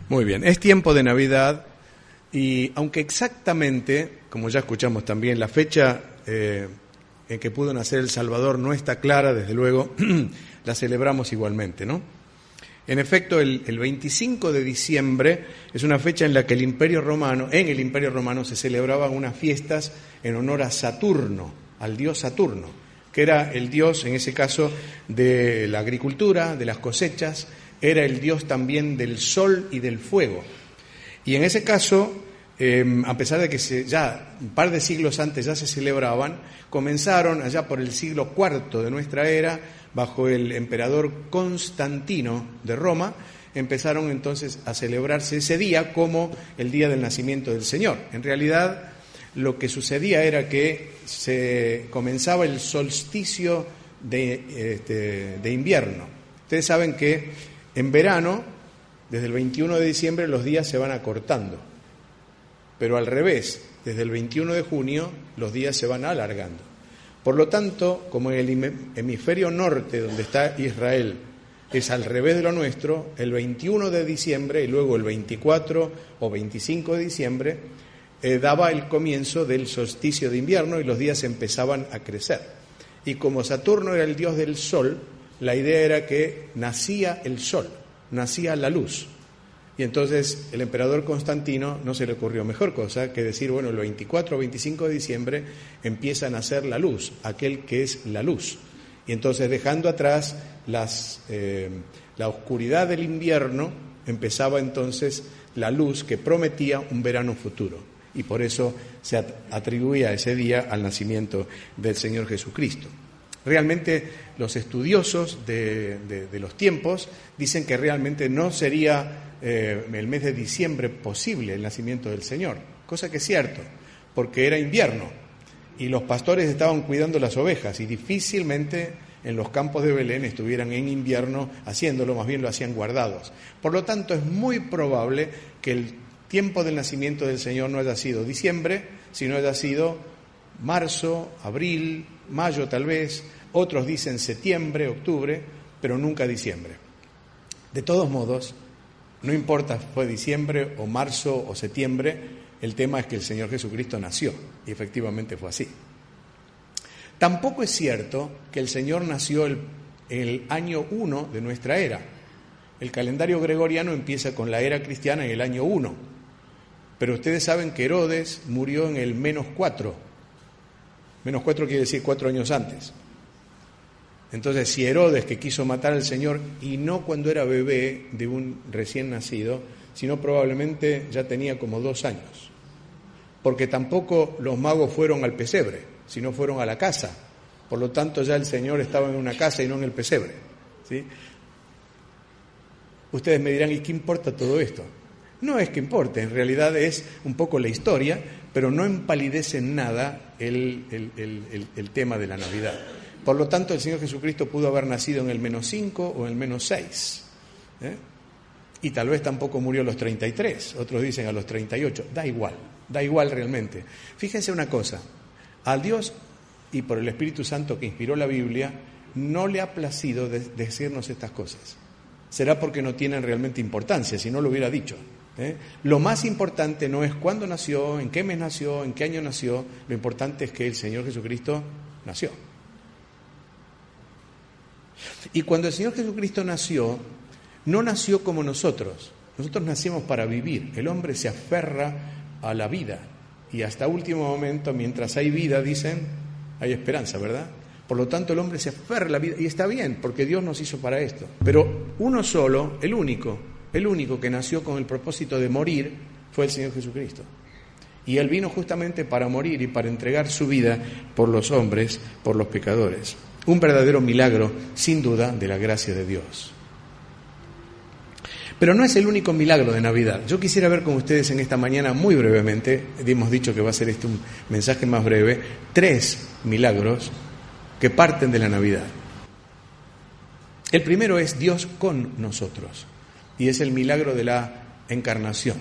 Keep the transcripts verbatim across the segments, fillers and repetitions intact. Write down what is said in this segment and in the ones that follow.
Muy bien, es tiempo de Navidad y aunque exactamente, como ya escuchamos también, la fecha eh, en que pudo nacer el Salvador no está clara, desde luego, la celebramos igualmente, ¿no? En efecto, el, el veinticinco de diciembre es una fecha en la que el Imperio Romano, en el Imperio Romano se celebraban unas fiestas en honor a Saturno, al dios Saturno, que era el dios, en ese caso, de la agricultura, de las cosechas, era el dios también del sol y del fuego. Y en ese caso, eh, a pesar de que se, ya un par de siglos antes ya se celebraban, comenzaron allá por el siglo cuarto de nuestra era, bajo el emperador Constantino de Roma, empezaron entonces a celebrarse ese día como el día del nacimiento del Señor. En realidad, lo que sucedía era que se comenzaba el solsticio de, este, de invierno. Ustedes saben que en verano, desde el veintiuno de diciembre, los días se van acortando, pero al revés, desde el veintiuno de junio, los días se van alargando. Por lo tanto, como en el hemisferio norte, donde está Israel, es al revés de lo nuestro, el veintiuno de diciembre y luego el veinticuatro o veinticinco de diciembre eh, daba el comienzo del solsticio de invierno y los días empezaban a crecer. Y como Saturno era el dios del sol, la idea era que nacía el sol, nacía la luz. Y entonces el emperador Constantino no se le ocurrió mejor cosa que decir, bueno, el veinticuatro o veinticinco de diciembre empieza a nacer la luz, aquel que es la luz. Y entonces, dejando atrás las, eh, la oscuridad del invierno, empezaba entonces la luz que prometía un verano futuro. Y por eso se atribuía ese día al nacimiento del Señor Jesucristo. Realmente los estudiosos de, de, de los tiempos dicen que realmente no sería eh, el mes de diciembre posible el nacimiento del Señor, cosa que es cierto, porque era invierno y los pastores estaban cuidando las ovejas y difícilmente en los campos de Belén estuvieran en invierno haciéndolo, más bien lo hacían guardados. Por lo tanto, es muy probable que el tiempo del nacimiento del Señor no haya sido diciembre, sino haya sido marzo, abril, mayo tal vez, otros dicen septiembre, octubre, pero nunca diciembre. De todos modos, no importa si fue diciembre o marzo o septiembre, el tema es que el Señor Jesucristo nació, y efectivamente fue así. Tampoco es cierto que el Señor nació el, el año uno de nuestra era. El calendario gregoriano empieza con la era cristiana en el año uno, pero ustedes saben que Herodes murió en el menos cuatro. Menos cuatro quiere decir cuatro años antes. Entonces, si Herodes, que quiso matar al Señor, y no cuando era bebé de un recién nacido, sino probablemente ya tenía como dos años. Porque tampoco los magos fueron al pesebre, sino fueron a la casa. Por lo tanto, ya el Señor estaba en una casa y no en el pesebre, ¿sí? Ustedes me dirán, ¿y qué importa todo esto? No es que importe, en realidad es un poco la historia, pero no empalidece en nada el, el, el, el, el tema de la Navidad. Por lo tanto, el Señor Jesucristo pudo haber nacido en el menos cinco o en el menos seis. ¿eh? Y tal vez tampoco murió a los treinta y tres, otros dicen a los treinta y ocho. Da igual, da igual realmente. Fíjense una cosa, al Dios y por el Espíritu Santo que inspiró la Biblia, no le ha placido de- decirnos estas cosas. Será porque no tienen realmente importancia, si no lo hubiera dicho. ¿eh? Lo más importante no es cuándo nació, en qué mes nació, en qué año nació, lo importante es que el Señor Jesucristo nació. Y cuando el Señor Jesucristo nació, no nació como nosotros. Nosotros nacimos para vivir. El hombre se aferra a la vida. Y hasta último momento, mientras hay vida, dicen, hay esperanza, ¿verdad? Por lo tanto, el hombre se aferra a la vida. Y está bien, porque Dios nos hizo para esto. Pero uno solo, el único, el único que nació con el propósito de morir, fue el Señor Jesucristo. Y Él vino justamente para morir y para entregar su vida por los hombres, por los pecadores. Un verdadero milagro, sin duda, de la gracia de Dios. Pero no es el único milagro de Navidad. Yo quisiera ver con ustedes en esta mañana, muy brevemente, hemos dicho que va a ser este un mensaje más breve, tres milagros que parten de la Navidad. El primero es Dios con nosotros, y es el milagro de la encarnación.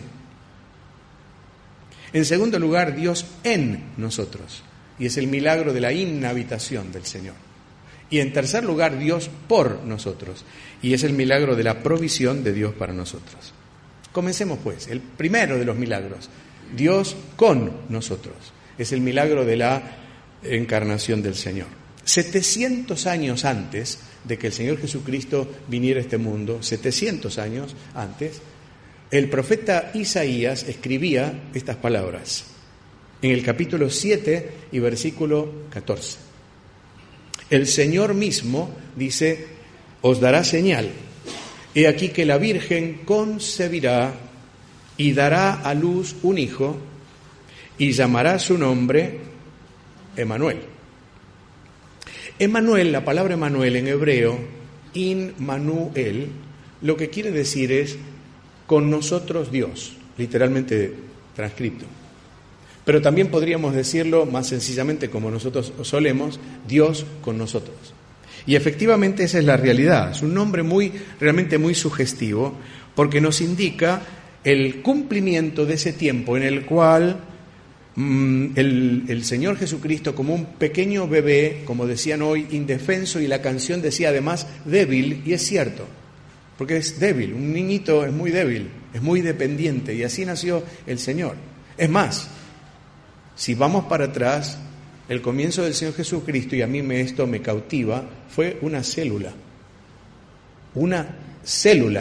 En segundo lugar, Dios en nosotros, y es el milagro de la inhabitación del Señor. Y en tercer lugar, Dios por nosotros, y es el milagro de la provisión de Dios para nosotros. Comencemos pues, el primero de los milagros, Dios con nosotros, es el milagro de la encarnación del Señor. setecientos años antes de que el Señor Jesucristo viniera a este mundo, setecientos años antes, el profeta Isaías escribía estas palabras en el capítulo siete y versículo catorce. El Señor mismo dice, os dará señal. He aquí que la Virgen concebirá y dará a luz un hijo y llamará su nombre Emmanuel. Emmanuel, la palabra Emmanuel en hebreo, Immanuel, lo que quiere decir es con nosotros Dios, literalmente transcripto. Pero también podríamos decirlo más sencillamente como nosotros solemos, Dios con nosotros. Y efectivamente esa es la realidad. Es un nombre muy, realmente muy sugestivo, porque nos indica el cumplimiento de ese tiempo en el cual mmm, el, el Señor Jesucristo, como un pequeño bebé, como decían hoy, indefenso, y la canción decía además débil, y es cierto, porque es débil, un niñito es muy débil, es muy dependiente, y así nació el Señor. Es más, si vamos para atrás, el comienzo del Señor Jesucristo, y a mí me, esto me cautiva, fue una célula. Una célula.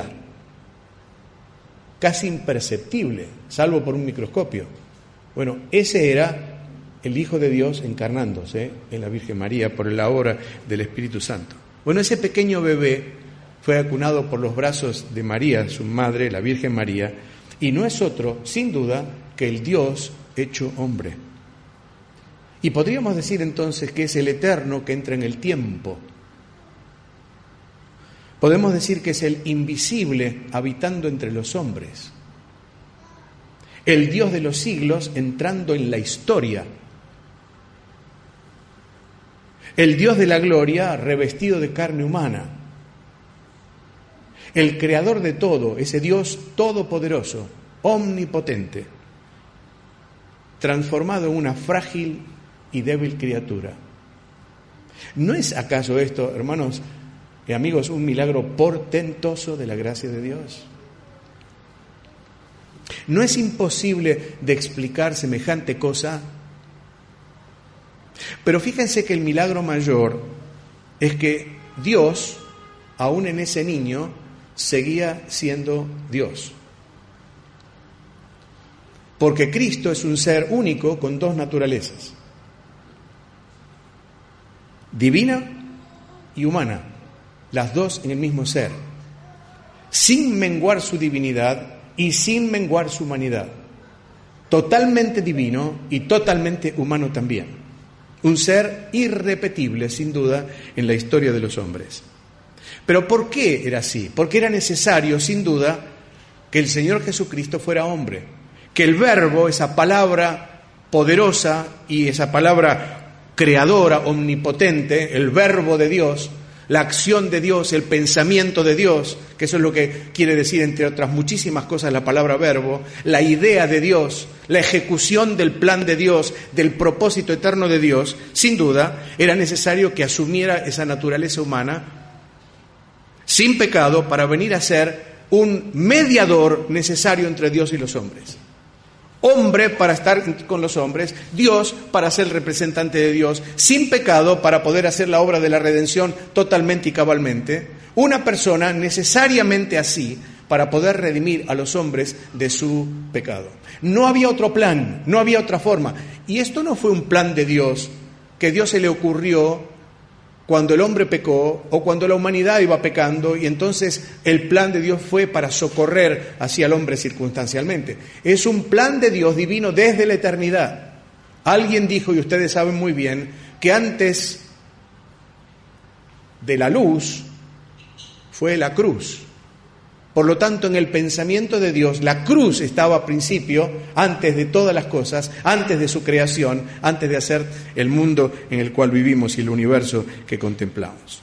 Casi imperceptible, salvo por un microscopio. Bueno, ese era el Hijo de Dios encarnándose en la Virgen María por la obra del Espíritu Santo. Bueno, ese pequeño bebé fue acunado por los brazos de María, su madre, la Virgen María, y no es otro, sin duda, que el Dios hecho hombre. Y podríamos decir entonces que es el eterno que entra en el tiempo. Podemos decir que es el invisible habitando entre los hombres. El Dios de los siglos entrando en la historia. El Dios de la gloria revestido de carne humana. El creador de todo, ese Dios todopoderoso, omnipotente, transformado en una frágil y débil criatura. ¿No es acaso esto, hermanos y amigos, un milagro portentoso de la gracia de Dios? ¿No es imposible de explicar semejante cosa? Pero fíjense que el milagro mayor es que Dios, aún en ese niño, seguía siendo Dios. Porque Cristo es un ser único con dos naturalezas, divina y humana, las dos en el mismo ser, sin menguar su divinidad y sin menguar su humanidad, totalmente divino y totalmente humano también, un ser irrepetible sin duda en la historia de los hombres. Pero ¿por qué era así? Porque era necesario sin duda que el Señor Jesucristo fuera hombre, que el Verbo, esa palabra poderosa y esa palabra creadora, omnipotente, el Verbo de Dios, la acción de Dios, el pensamiento de Dios, que eso es lo que quiere decir, entre otras muchísimas cosas, la palabra verbo, la idea de Dios, la ejecución del plan de Dios, del propósito eterno de Dios, sin duda, era necesario que asumiera esa naturaleza humana sin pecado para venir a ser un mediador necesario entre Dios y los hombres. Hombre para estar con los hombres, Dios para ser el representante de Dios, sin pecado para poder hacer la obra de la redención totalmente y cabalmente, una persona necesariamente así para poder redimir a los hombres de su pecado. No había otro plan, no había otra forma. Y esto no fue un plan de Dios que Dios se le ocurrió cuando el hombre pecó o cuando la humanidad iba pecando, y entonces el plan de Dios fue para socorrer hacia el hombre circunstancialmente. Es un plan de Dios divino desde la eternidad. Alguien dijo, y ustedes saben muy bien, que antes de la luz fue la cruz. Por lo tanto, en el pensamiento de Dios, la cruz estaba a principio, antes de todas las cosas, antes de su creación, antes de hacer el mundo en el cual vivimos y el universo que contemplamos.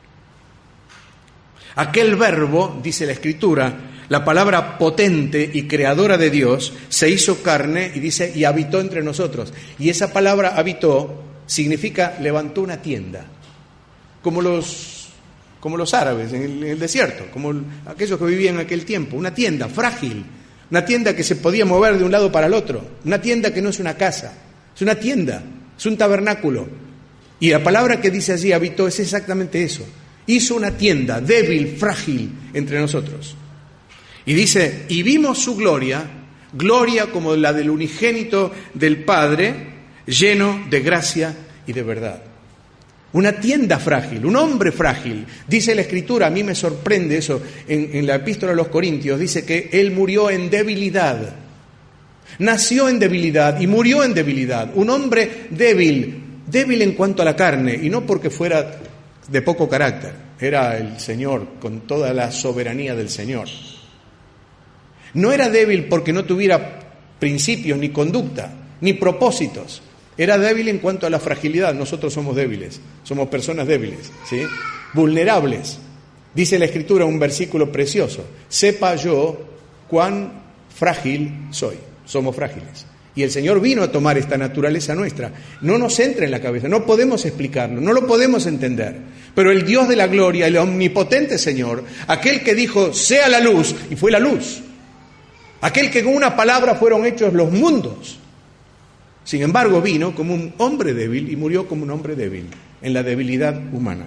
Aquel verbo, dice la Escritura, la palabra potente y creadora de Dios, se hizo carne y dice, y habitó entre nosotros. Y esa palabra habitó significa levantó una tienda, como los... como los árabes en el, en el desierto, como el, aquellos que vivían en aquel tiempo, una tienda frágil, Una tienda que se podía mover de un lado para el otro. Una tienda que no es una casa, es una tienda, es un tabernáculo. Y la palabra que dice allí habitó es exactamente eso. Hizo una tienda débil, frágil entre nosotros. Y dice, y vimos su gloria, gloria como la del unigénito del Padre, lleno de gracia y de verdad. Una tienda frágil, un hombre frágil. Dice la Escritura, a mí me sorprende eso, en, en la Epístola a los Corintios, dice que él murió en debilidad. Nació en debilidad y murió en debilidad. Un hombre débil, débil en cuanto a la carne, y no porque fuera de poco carácter. Era el Señor, con toda la soberanía del Señor. No era débil porque no tuviera principios, ni conducta, ni propósitos. Era débil en cuanto a la fragilidad. Nosotros somos débiles, somos personas débiles, ¿sí? Vulnerables. Dice la Escritura un versículo precioso: sepa yo cuán frágil soy. Somos frágiles. Y el Señor vino a tomar esta naturaleza nuestra. No nos entra en la cabeza, no podemos explicarlo, no lo podemos entender. Pero el Dios de la gloria, el omnipotente Señor, aquel que dijo, sea la luz, y fue la luz. Aquel que con una palabra fueron hechos los mundos. Sin embargo, vino como un hombre débil y murió como un hombre débil, en la debilidad humana.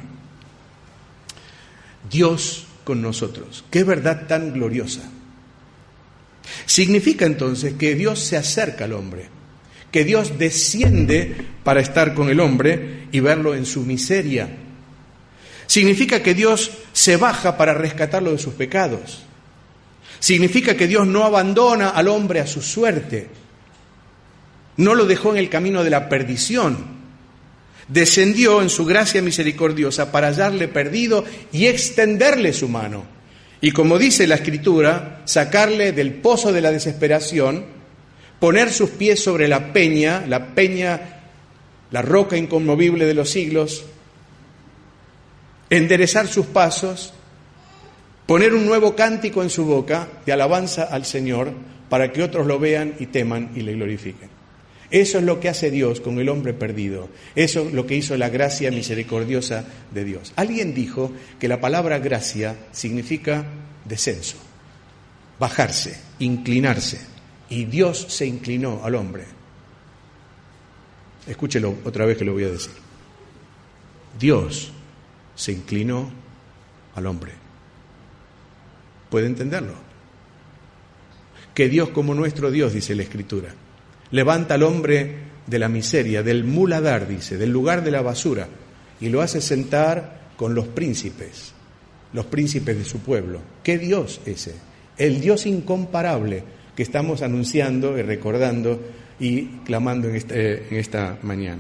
Dios con nosotros. ¡Qué verdad tan gloriosa! Significa entonces que Dios se acerca al hombre, que Dios desciende para estar con el hombre y verlo en su miseria. Significa que Dios se baja para rescatarlo de sus pecados. Significa que Dios no abandona al hombre a su suerte, no lo dejó en el camino de la perdición. Descendió en su gracia misericordiosa para hallarle perdido y extenderle su mano. Y como dice la Escritura, sacarle del pozo de la desesperación, poner sus pies sobre la peña, la peña, la roca inconmovible de los siglos, enderezar sus pasos, poner un nuevo cántico en su boca de alabanza al Señor para que otros lo vean y teman y le glorifiquen. Eso es lo que hace Dios con el hombre perdido. Eso es lo que hizo la gracia misericordiosa de Dios. Alguien dijo que la palabra gracia significa descenso, bajarse, inclinarse. Y Dios se inclinó al hombre. Escúchelo otra vez que lo voy a decir. Dios se inclinó al hombre. ¿Puede entenderlo? Que Dios como nuestro Dios, dice la Escritura, levanta al hombre de la miseria, del muladar, dice, del lugar de la basura, y lo hace sentar con los príncipes, los príncipes de su pueblo. ¿Qué Dios ese? El Dios incomparable que estamos anunciando y recordando y clamando en esta, en esta mañana.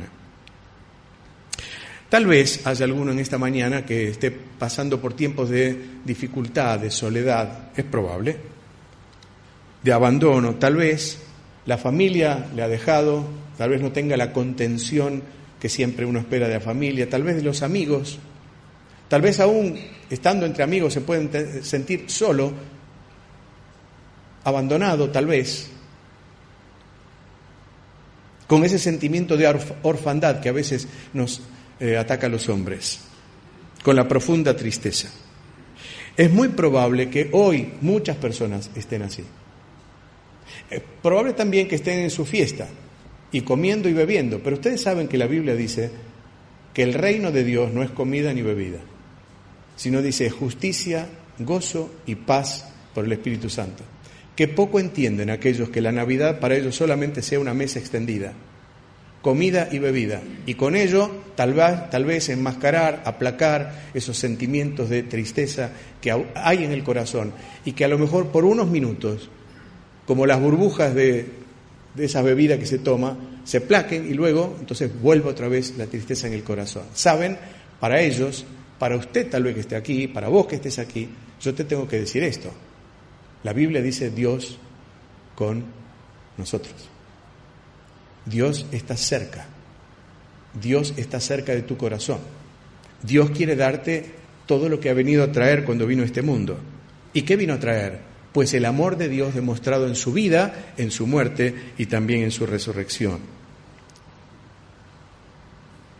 Tal vez haya alguno en esta mañana que esté pasando por tiempos de dificultad, de soledad, es probable, de abandono, tal vez la familia le ha dejado, tal vez no tenga la contención que siempre uno espera de la familia, tal vez de los amigos, tal vez aún estando entre amigos se pueden te- sentir solo, abandonado tal vez, con ese sentimiento de orf- orfandad que a veces nos eh, ataca a los hombres, con la profunda tristeza. Es muy probable que hoy muchas personas estén así. Es probable también que estén en su fiesta y comiendo y bebiendo, pero ustedes saben que la Biblia dice que el reino de Dios no es comida ni bebida, sino dice justicia, gozo y paz por el Espíritu Santo. Que poco entienden aquellos que la Navidad para ellos solamente sea una mesa extendida, comida y bebida, y con ello tal vez, tal vez enmascarar, aplacar esos sentimientos de tristeza que hay en el corazón y que a lo mejor por unos minutos, como las burbujas de, de esa bebida que se toma, se plaquen y luego entonces vuelve otra vez la tristeza en el corazón. Saben, para ellos, para usted tal vez que esté aquí, para vos que estés aquí, yo te tengo que decir esto. La Biblia dice Dios con nosotros. Dios está cerca. Dios está cerca de tu corazón. Dios quiere darte todo lo que ha venido a traer cuando vino a este mundo. ¿Y qué vino a traer? Pues el amor de Dios demostrado en su vida, en su muerte y también en su resurrección.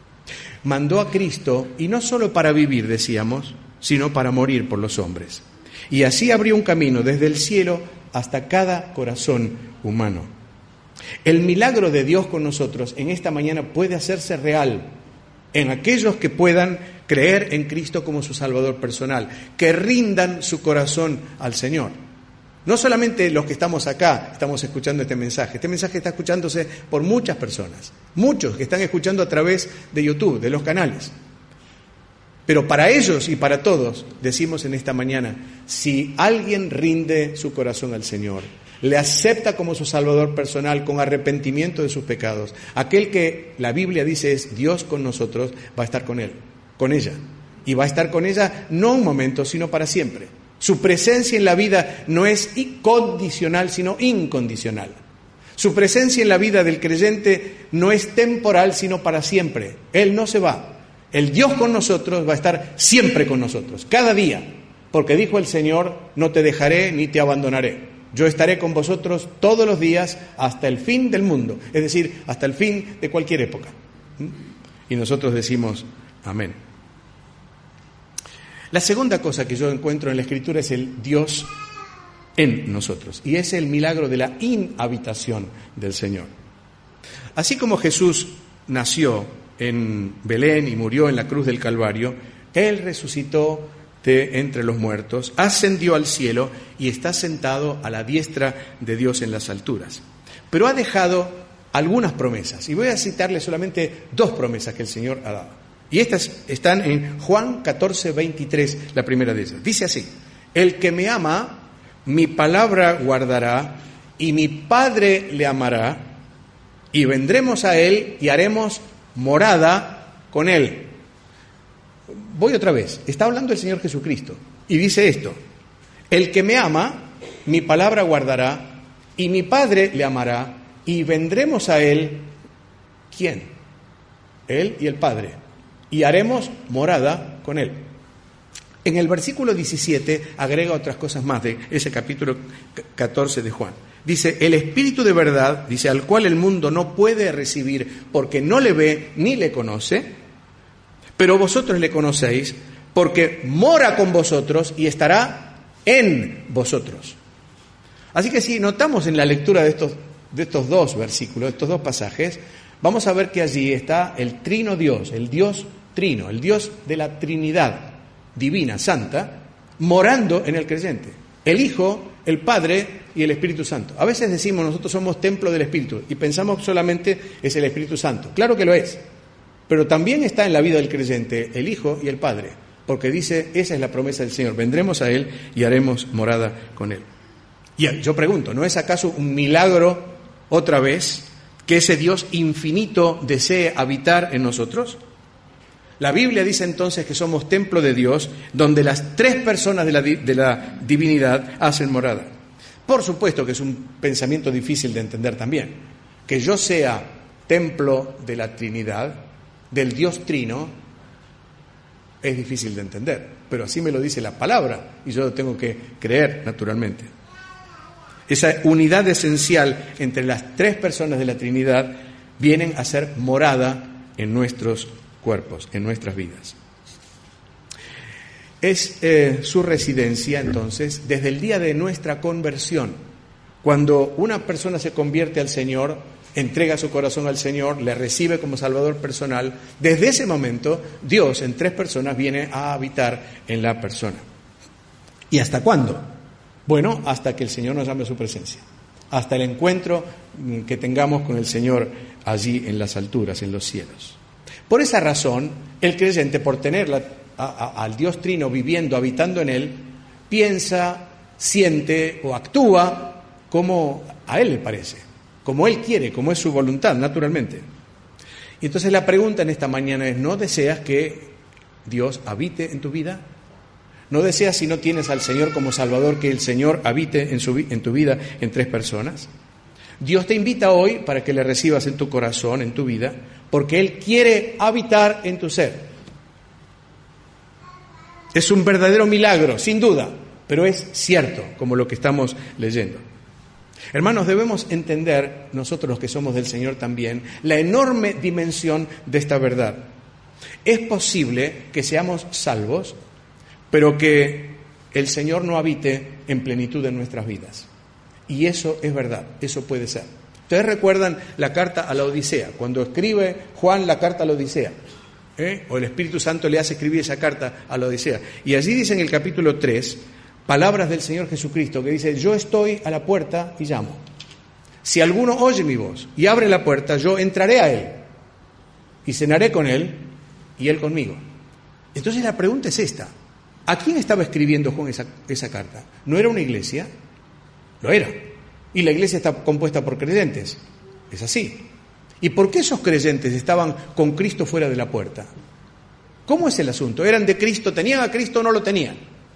Mandó a Cristo, y no solo para vivir, decíamos, sino para morir por los hombres. Y así abrió un camino desde el cielo hasta cada corazón humano. El milagro de Dios con nosotros en esta mañana puede hacerse real en aquellos que puedan creer en Cristo como su Salvador personal, que rindan su corazón al Señor. No solamente los que estamos acá estamos escuchando este mensaje, este mensaje está escuchándose por muchas personas, muchos que están escuchando a través de YouTube, de los canales. Pero para ellos y para todos, decimos en esta mañana, si alguien rinde su corazón al Señor, le acepta como su Salvador personal con arrepentimiento de sus pecados, aquel que la Biblia dice es Dios con nosotros, va a estar con él, con ella. Y va a estar con ella no un momento, sino para siempre. Su presencia en la vida no es condicional, sino incondicional. Su presencia en la vida del creyente no es temporal, sino para siempre. Él no se va. El Dios con nosotros va a estar siempre con nosotros, cada día. Porque dijo el Señor, no te dejaré ni te abandonaré. Yo estaré con vosotros todos los días hasta el fin del mundo. Es decir, hasta el fin de cualquier época. Y nosotros decimos, amén. La segunda cosa que yo encuentro en la Escritura es el Dios en nosotros. Y es el milagro de la inhabitación del Señor. Así como Jesús nació en Belén y murió en la cruz del Calvario, Él resucitó de entre los muertos, ascendió al cielo y está sentado a la diestra de Dios en las alturas. Pero ha dejado algunas promesas. Y voy a citarle solamente dos promesas que el Señor ha dado. Y estas están en Juan catorce, veintitrés, la primera de ellas. Dice así: el que me ama, mi palabra guardará, y mi Padre le amará, y vendremos a él y haremos morada con él. Voy otra vez. Está hablando el Señor Jesucristo. Y dice esto: el que me ama, mi palabra guardará, y mi Padre le amará, y vendremos a él. ¿Quién? Él y el Padre. Y haremos morada con él. En el versículo diecisiete agrega otras cosas más de ese capítulo catorce de Juan. Dice, el Espíritu de verdad, dice, al cual el mundo no puede recibir porque no le ve ni le conoce, pero vosotros le conocéis porque mora con vosotros y estará en vosotros. Así que si notamos en la lectura de estos, de estos dos versículos, de estos dos pasajes, vamos a ver que allí está el trino Dios, el Dios trino, el Dios de la Trinidad divina, santa, morando en el creyente. El Hijo, el Padre y el Espíritu Santo. A veces decimos nosotros somos templo del Espíritu y pensamos solamente es el Espíritu Santo. Claro que lo es, pero también está en la vida del creyente el Hijo y el Padre, porque dice, esa es la promesa del Señor, vendremos a Él y haremos morada con Él. Y yo pregunto, ¿no es acaso un milagro otra vez que ese Dios infinito desee habitar en nosotros? La Biblia dice entonces que somos templo de Dios, donde las tres personas de la, de la divinidad hacen morada. Por supuesto que es un pensamiento difícil de entender también. Que yo sea templo de la Trinidad, del Dios Trino, es difícil de entender. Pero así me lo dice la palabra y yo lo tengo que creer naturalmente. Esa unidad esencial entre las tres personas de la Trinidad vienen a ser morada en nuestros cuerpos, en nuestras vidas. Es eh, su residencia, entonces, desde el día de nuestra conversión. Cuando una persona se convierte al Señor, entrega su corazón al Señor, le recibe como Salvador personal, desde ese momento, Dios en tres personas viene a habitar en la persona. ¿Y hasta cuándo? Bueno, hasta que el Señor nos llame a su presencia. Hasta el encuentro que tengamos con el Señor allí en las alturas, en los cielos. Por esa razón, el creyente, por tener la, a, a, al Dios Trino viviendo, habitando en él, piensa, siente o actúa como a él le parece, como él quiere, como es su voluntad, naturalmente. Y entonces la pregunta en esta mañana es, ¿no deseas que Dios habite en tu vida? ¿No deseas, si no tienes al Señor como Salvador, que el Señor habite en, su, en tu vida en tres personas? Dios te invita hoy para que le recibas en tu corazón, en tu vida, porque Él quiere habitar en tu ser. Es un verdadero milagro, sin duda, pero es cierto, como lo que estamos leyendo. Hermanos, debemos entender, nosotros los que somos del Señor también, la enorme dimensión de esta verdad. Es posible que seamos salvos, pero que el Señor no habite en plenitud en nuestras vidas. Y eso es verdad, eso puede ser. Ustedes recuerdan la carta a la Odisea, cuando escribe Juan la carta a la Odisea, ¿eh? o el Espíritu Santo le hace escribir esa carta a la Odisea. Y allí dice en el capítulo tres, palabras del Señor Jesucristo, que dice, yo estoy a la puerta y llamo. Si alguno oye mi voz y abre la puerta, yo entraré a él y cenaré con él y él conmigo. Entonces la pregunta es esta, ¿a quién estaba escribiendo Juan esa, esa carta? ¿No era una iglesia? Lo era. Y la iglesia está compuesta por creyentes. Es así. ¿Y por qué esos creyentes estaban con Cristo fuera de la puerta? ¿Cómo es el asunto? ¿Eran de Cristo? ¿Tenían a Cristo o no lo tenían?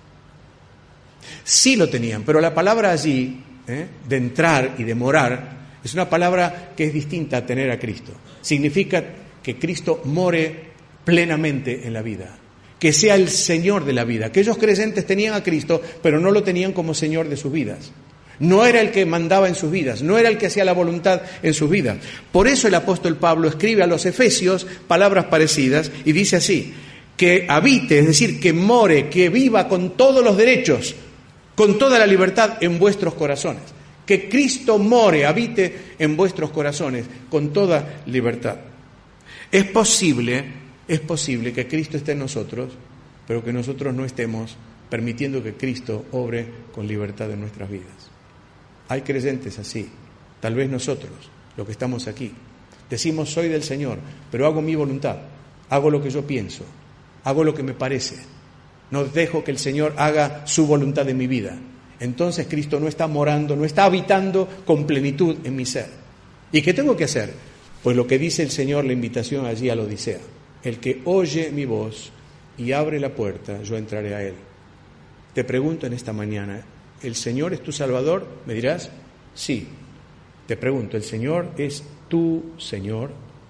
Sí lo tenían, pero la palabra allí, ¿eh? de entrar y de morar, es una palabra que es distinta a tener a Cristo. Significa que Cristo more plenamente en la vida, que sea el Señor de la vida. Aquellos creyentes tenían a Cristo, pero no lo tenían como Señor de sus vidas. No era el que mandaba en sus vidas, no era el que hacía la voluntad en sus vidas. Por eso el apóstol Pablo escribe a los Efesios palabras parecidas y dice así, que habite, es decir, que more, que viva con todos los derechos, con toda la libertad en vuestros corazones. Que Cristo more, habite en vuestros corazones con toda libertad. Es posible, es posible que Cristo esté en nosotros, pero que nosotros no estemos permitiendo que Cristo obre con libertad en nuestras vidas. Hay creyentes así, tal vez nosotros, los que estamos aquí, decimos soy del Señor, pero hago mi voluntad, hago lo que yo pienso, hago lo que me parece, no dejo que el Señor haga su voluntad en mi vida. Entonces Cristo no está morando, no está habitando con plenitud en mi ser. ¿Y qué tengo que hacer? Pues lo que dice el Señor, la invitación allí a la Odisea, el que oye mi voz y abre la puerta, yo entraré a él. Te pregunto en esta mañana, ¿el Señor es tu Salvador? ¿Me dirás? Sí. Te pregunto, ¿el Señor es tu Señor?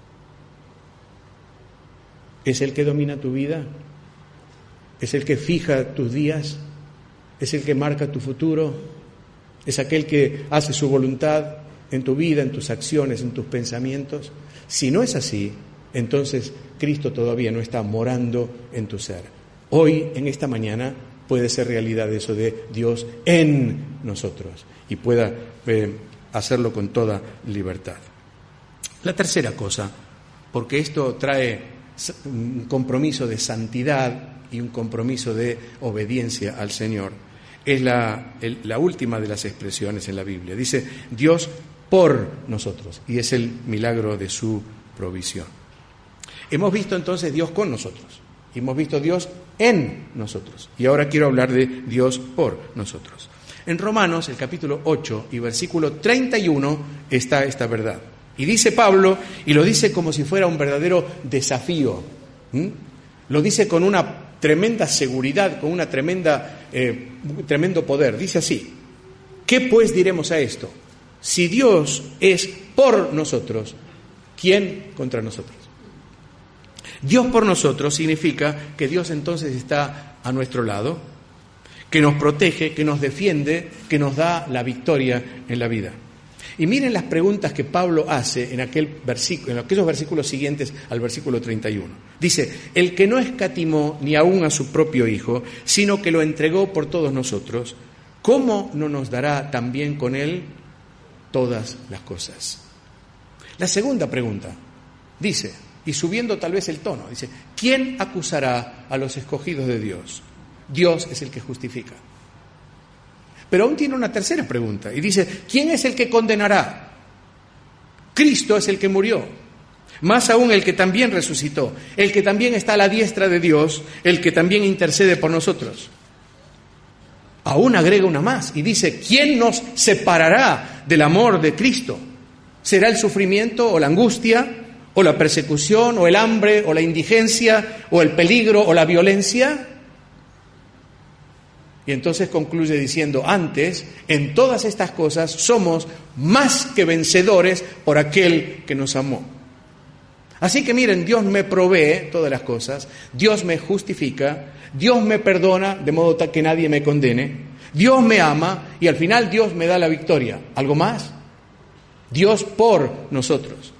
¿Es el que domina tu vida? ¿Es el que fija tus días? ¿Es el que marca tu futuro? ¿Es aquel que hace su voluntad en tu vida, en tus acciones, en tus pensamientos? Si no es así, entonces Cristo todavía no está morando en tu ser. Hoy, en esta mañana, puede ser realidad eso de Dios en nosotros y pueda eh, hacerlo con toda libertad. La tercera cosa, porque esto trae un compromiso de santidad y un compromiso de obediencia al Señor, es la, el, la última de las expresiones en la Biblia. Dice Dios por nosotros y es el milagro de su provisión. Hemos visto entonces Dios con nosotros. Y hemos visto Dios en nosotros. Y ahora quiero hablar de Dios por nosotros. En Romanos, el capítulo ocho y versículo treinta y uno, está esta verdad. Y dice Pablo, y lo dice como si fuera un verdadero desafío. ¿Mm? Lo dice con una tremenda seguridad, con una tremenda, eh, tremendo poder. Dice así, ¿qué pues diremos a esto? Si Dios es por nosotros, ¿quién contra nosotros? Dios por nosotros significa que Dios entonces está a nuestro lado, que nos protege, que nos defiende, que nos da la victoria en la vida. Y miren las preguntas que Pablo hace en, aquel versículo, en aquellos versículos siguientes al versículo treinta y uno. Dice, el que no escatimó ni aún a su propio Hijo, sino que lo entregó por todos nosotros, ¿cómo no nos dará también con él todas las cosas? La segunda pregunta dice, y subiendo tal vez el tono, dice, ¿quién acusará a los escogidos de Dios? Dios es el que justifica. Pero aún tiene una tercera pregunta y dice, ¿quién es el que condenará? Cristo es el que murió, más aún el que también resucitó, el que también está a la diestra de Dios, el que también intercede por nosotros. Aún agrega una más y dice, ¿quién nos separará del amor de Cristo? ¿Será el sufrimiento o la angustia, o la persecución, o el hambre, o la indigencia, o el peligro, o la violencia? Y entonces concluye diciendo, antes, en todas estas cosas somos más que vencedores por aquel que nos amó. Así que miren, Dios me provee todas las cosas, Dios me justifica, Dios me perdona de modo tal que nadie me condene, Dios me ama y al final Dios me da la victoria. ¿Algo más? Dios por nosotros.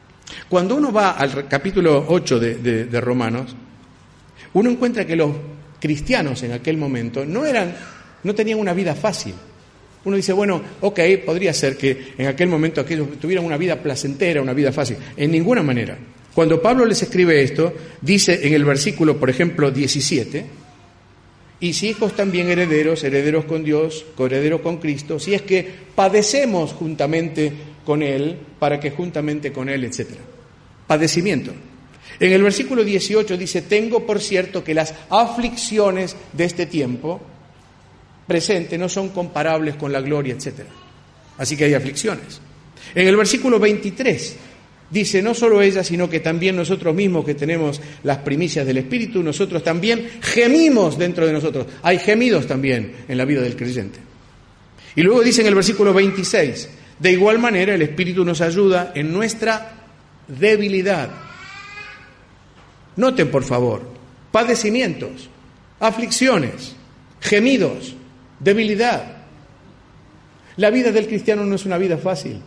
Cuando uno va al capítulo ocho de, de, de Romanos, uno encuentra que los cristianos en aquel momento no eran, no tenían una vida fácil. Uno dice, bueno, ok, podría ser que en aquel momento aquellos tuvieran una vida placentera, una vida fácil. En ninguna manera. Cuando Pablo les escribe esto, dice en el versículo, por ejemplo, diecisiete, y si hijos también herederos, herederos con Dios, coherederos con Cristo, si es que padecemos juntamente con Él, para que juntamente con Él, etcétera. Padecimiento. En el versículo dieciocho dice, tengo por cierto que las aflicciones de este tiempo presente no son comparables con la gloria, etcétera. Así que hay aflicciones. En el versículo veintitrés dice, no solo ella, sino que también nosotros mismos que tenemos las primicias del Espíritu, nosotros también gemimos dentro de nosotros. Hay gemidos también en la vida del creyente. Y luego dice en el versículo veintiséis, de igual manera el Espíritu nos ayuda en nuestra debilidad. Noten, por favor, padecimientos, aflicciones, gemidos, debilidad. La vida del cristiano no es una vida fácil.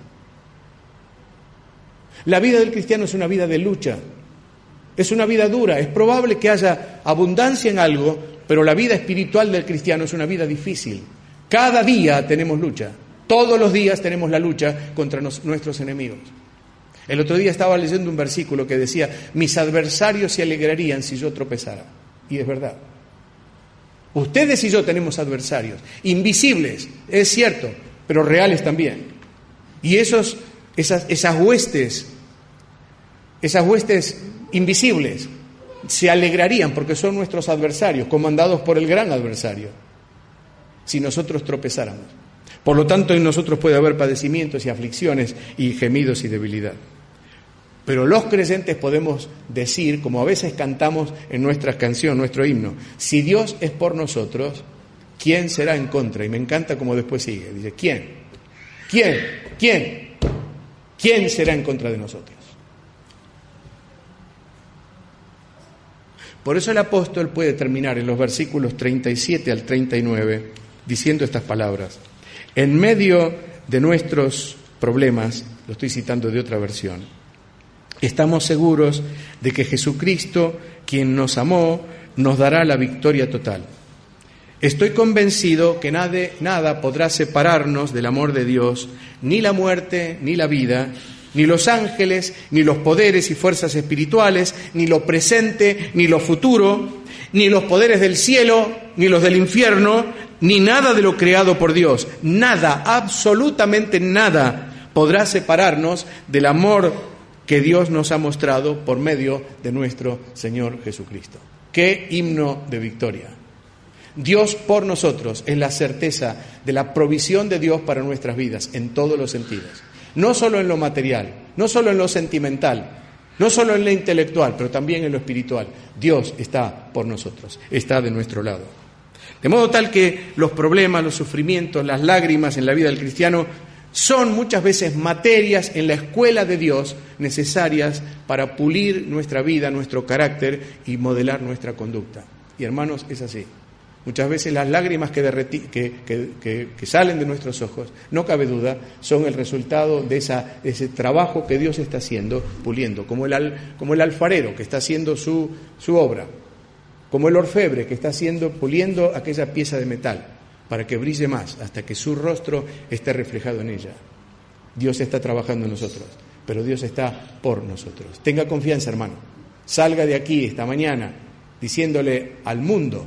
La vida del cristiano es una vida de lucha. Es una vida dura. Es probable que haya abundancia en algo, pero la vida espiritual del cristiano es una vida difícil. Cada día tenemos lucha. Todos los días tenemos la lucha contra nos, nuestros enemigos. El otro día estaba leyendo un versículo que decía, mis adversarios se alegrarían si yo tropezara. Y es verdad. Ustedes y yo tenemos adversarios, invisibles, es cierto, pero reales también. Y esos, esas, esas huestes, esas huestes invisibles, se alegrarían porque son nuestros adversarios, comandados por el gran adversario, si nosotros tropezáramos. Por lo tanto, en nosotros puede haber padecimientos y aflicciones y gemidos y debilidad. Pero los creyentes podemos decir, como a veces cantamos en nuestra canción, nuestro himno, si Dios es por nosotros, ¿quién será en contra? Y me encanta como después sigue, dice, ¿quién? ¿Quién? ¿Quién? ¿Quién será en contra de nosotros? Por eso el apóstol puede terminar en los versículos treinta y siete al treinta y nueve diciendo estas palabras. En medio de nuestros problemas, lo estoy citando de otra versión, estamos seguros de que Jesucristo, quien nos amó, nos dará la victoria total. Estoy convencido que nada, nada podrá separarnos del amor de Dios, ni la muerte, ni la vida, ni los ángeles, ni los poderes y fuerzas espirituales, ni lo presente, ni lo futuro, ni los poderes del cielo, ni los del infierno, ni nada de lo creado por Dios. Nada, absolutamente nada, podrá separarnos del amor que Dios nos ha mostrado por medio de nuestro Señor Jesucristo. ¡Qué himno de victoria! Dios por nosotros es la certeza de la provisión de Dios para nuestras vidas en todos los sentidos. No solo en lo material, no solo en lo sentimental, no solo en lo intelectual, pero también en lo espiritual. Dios está por nosotros, está de nuestro lado. De modo tal que los problemas, los sufrimientos, las lágrimas en la vida del cristiano son muchas veces materias en la escuela de Dios necesarias para pulir nuestra vida, nuestro carácter y modelar nuestra conducta. Y hermanos, es así. Muchas veces las lágrimas que, derreti- que, que, que, que salen de nuestros ojos, no cabe duda, son el resultado de esa, ese trabajo que Dios está haciendo, puliendo, como el, al, como el alfarero que está haciendo su, su obra, como el orfebre que está haciendo, puliendo aquella pieza de metal, para que brille más, hasta que su rostro esté reflejado en ella. Dios está trabajando en nosotros, pero Dios está por nosotros. Tenga confianza, hermano. Salga de aquí esta mañana diciéndole al mundo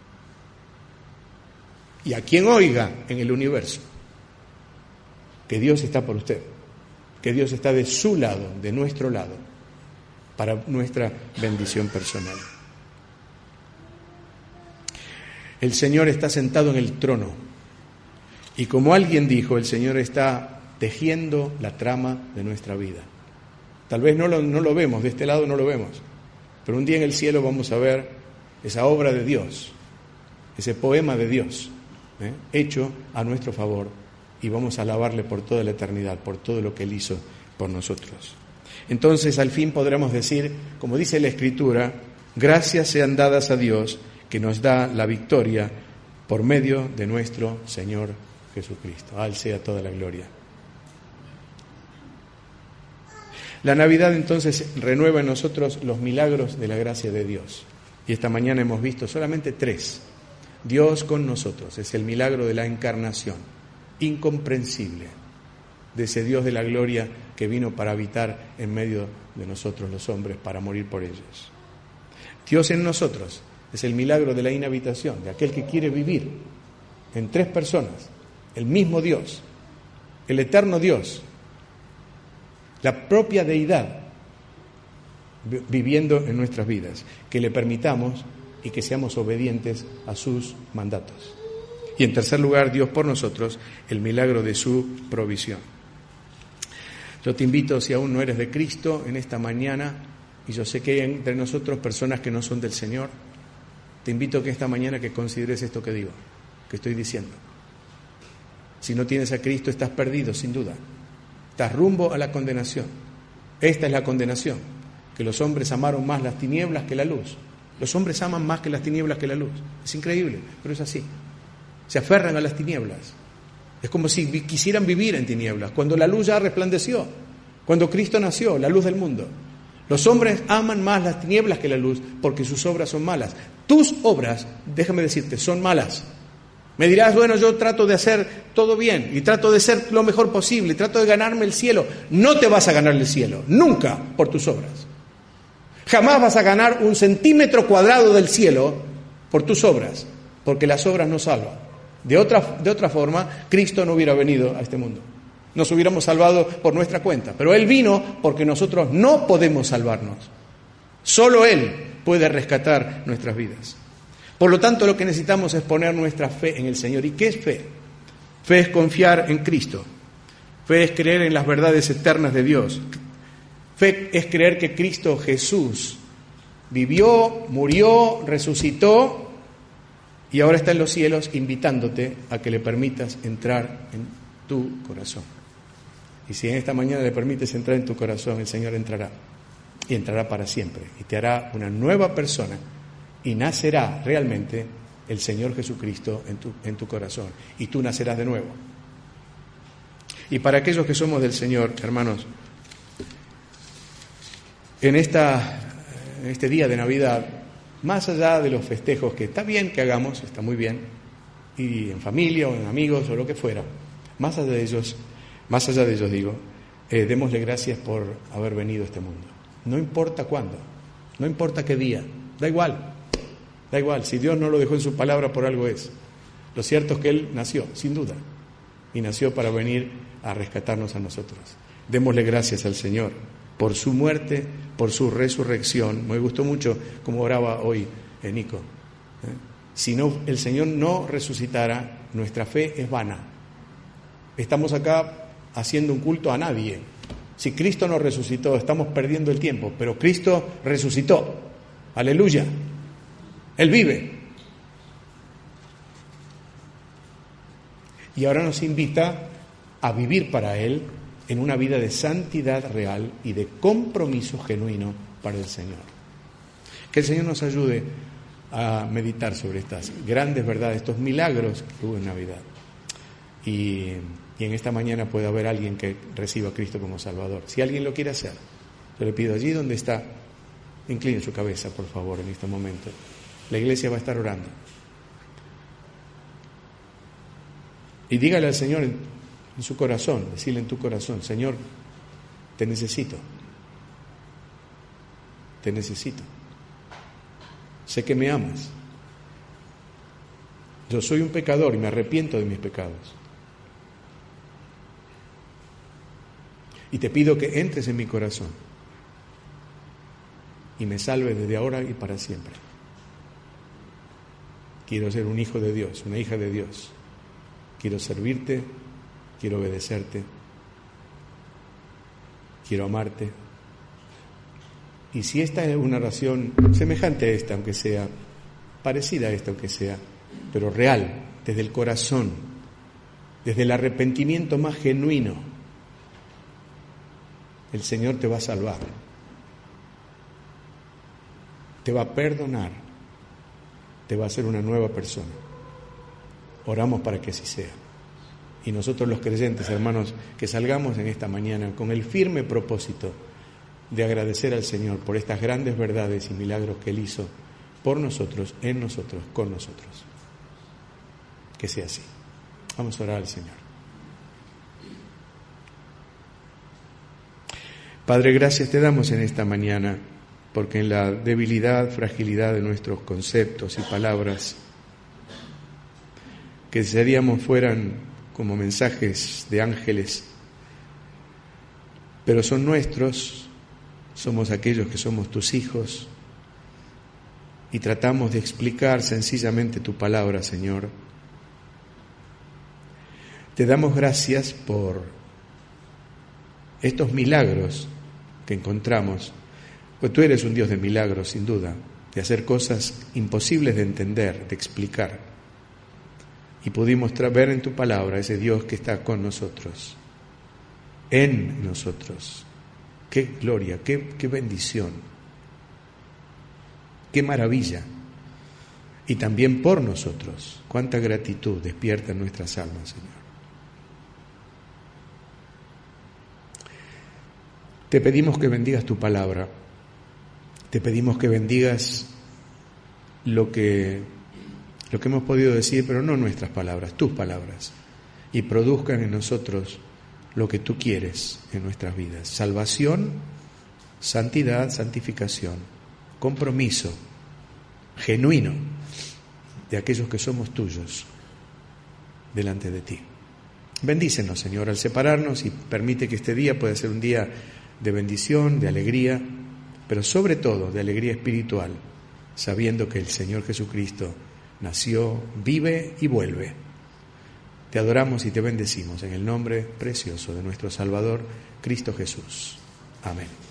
y a quien oiga en el universo que Dios está por usted, que Dios está de su lado, de nuestro lado, para nuestra bendición personal. El Señor está sentado en el trono y, como alguien dijo, el Señor está tejiendo la trama de nuestra vida. Tal vez no lo, no lo vemos, de este lado no lo vemos, pero un día en el cielo vamos a ver esa obra de Dios, ese poema de Dios, ¿eh? hecho a nuestro favor, y vamos a alabarle por toda la eternidad, por todo lo que Él hizo por nosotros. Entonces, al fin podremos decir, como dice la Escritura, gracias sean dadas a Dios, que nos da la victoria por medio de nuestro Señor Jesucristo. A Él sea toda la gloria. La Navidad entonces renueva en nosotros los milagros de la gracia de Dios. Y esta mañana hemos visto solamente tres. Dios con nosotros, es el milagro de la encarnación, incomprensible, de ese Dios de la gloria que vino para habitar en medio de nosotros los hombres, para morir por ellos. Dios en nosotros es el milagro de la inhabitación, de aquel que quiere vivir en tres personas, el mismo Dios, el eterno Dios, la propia deidad, viviendo en nuestras vidas, que le permitamos y que seamos obedientes a sus mandatos. Y en tercer lugar, Dios por nosotros, el milagro de su provisión. Yo te invito, si aún no eres de Cristo, en esta mañana, y yo sé que hay entre nosotros personas que no son del Señor, te invito que esta mañana que consideres esto que digo, que estoy diciendo. Si no tienes a Cristo, estás perdido, sin duda. Estás rumbo a la condenación. Esta es la condenación, que los hombres amaron más las tinieblas que la luz. Los hombres aman más que las tinieblas que la luz. Es increíble, pero es así. Se aferran a las tinieblas. Es como si quisieran vivir en tinieblas, cuando la luz ya resplandeció, cuando Cristo nació, la luz del mundo. Los hombres aman más las tinieblas que la luz porque sus obras son malas. Tus obras, déjame decirte, son malas. Me dirás, bueno, yo trato de hacer todo bien y trato de ser lo mejor posible, trato de ganarme el cielo. No te vas a ganar el cielo, nunca, por tus obras. Jamás vas a ganar un centímetro cuadrado del cielo por tus obras, porque las obras no salvan. De otra, de otra forma, Cristo no hubiera venido a este mundo. Nos hubiéramos salvado por nuestra cuenta, pero Él vino porque nosotros no podemos salvarnos. Solo Él puede rescatar nuestras vidas. Por lo tanto, lo que necesitamos es poner nuestra fe en el Señor. ¿Y qué es fe? Fe es confiar en Cristo. Fe es creer en las verdades eternas de Dios. Fe es creer que Cristo Jesús vivió, murió, resucitó y ahora está en los cielos invitándote a que le permitas entrar en tu corazón. Y si en esta mañana le permites entrar en tu corazón, el Señor entrará. Y entrará para siempre. Y te hará una nueva persona. Y nacerá realmente el Señor Jesucristo en tu, en tu corazón. Y tú nacerás de nuevo. Y para aquellos que somos del Señor, hermanos, en, esta, en este día de Navidad, más allá de los festejos que está bien que hagamos, está muy bien, y en familia o en amigos o lo que fuera, más allá de ellos, más allá de ellos digo, eh, démosle gracias por haber venido a este mundo. No importa cuándo, no importa qué día, da igual. Da igual, si Dios no lo dejó en su palabra, por algo es. Lo cierto es que Él nació, sin duda, y nació para venir a rescatarnos a nosotros. Démosle gracias al Señor por su muerte, por su resurrección. Me gustó mucho como oraba hoy eh, Nico. ¿Eh? Si no, el Señor no resucitara, nuestra fe es vana. Estamos acá haciendo un culto a nadie. Si Cristo no resucitó, estamos perdiendo el tiempo, pero Cristo resucitó. Aleluya. Él vive. Y ahora nos invita a vivir para Él en una vida de santidad real y de compromiso genuino para el Señor. Que el Señor nos ayude a meditar sobre estas grandes verdades, estos milagros que hubo en Navidad. Y, y en esta mañana puede haber alguien que reciba a Cristo como Salvador. Si alguien lo quiere hacer, yo le pido allí donde está, incline su cabeza, por favor, en este momento. La iglesia va a estar orando. Y dígale al Señor en, en su corazón, decirle en tu corazón, Señor, te necesito. Te necesito. Sé que me amas. Yo soy un pecador y me arrepiento de mis pecados. Y te pido que entres en mi corazón y me salves desde ahora y para siempre. Quiero ser un hijo de Dios, una hija de Dios. Quiero servirte, quiero obedecerte, quiero amarte. Y si esta es una oración semejante a esta, aunque sea, parecida a esta, aunque sea, pero real, desde el corazón, desde el arrepentimiento más genuino, el Señor te va a salvar, te va a perdonar, te va a hacer una nueva persona. Oramos para que así sea. Y nosotros los creyentes, hermanos, que salgamos en esta mañana con el firme propósito de agradecer al Señor por estas grandes verdades y milagros que Él hizo por nosotros, en nosotros, con nosotros. Que sea así. Vamos a orar al Señor. Padre, gracias te damos en esta mañana, porque en la debilidad, fragilidad de nuestros conceptos y palabras, que desearíamos fueran como mensajes de ángeles, pero son nuestros, somos aquellos que somos tus hijos, y tratamos de explicar sencillamente tu palabra, Señor. Te damos gracias por estos milagros que encontramos, pues tú eres un Dios de milagros, sin duda, de hacer cosas imposibles de entender, de explicar. Y pudimos ver en tu palabra ese Dios que está con nosotros, en nosotros. ¡Qué gloria, qué, qué bendición! ¡Qué maravilla! Y también por nosotros. ¡Cuánta gratitud despierta en nuestras almas, Señor! Te pedimos que bendigas tu palabra, te pedimos que bendigas lo que, lo que hemos podido decir, pero no nuestras palabras, tus palabras, y produzcan en nosotros lo que tú quieres en nuestras vidas: salvación, santidad, santificación, compromiso genuino de aquellos que somos tuyos delante de ti. Bendícenos, Señor, al separarnos, y permite que este día pueda ser un día de bendición, de alegría, pero sobre todo de alegría espiritual, sabiendo que el Señor Jesucristo nació, vive y vuelve. Te adoramos y te bendecimos en el nombre precioso de nuestro Salvador, Cristo Jesús. Amén.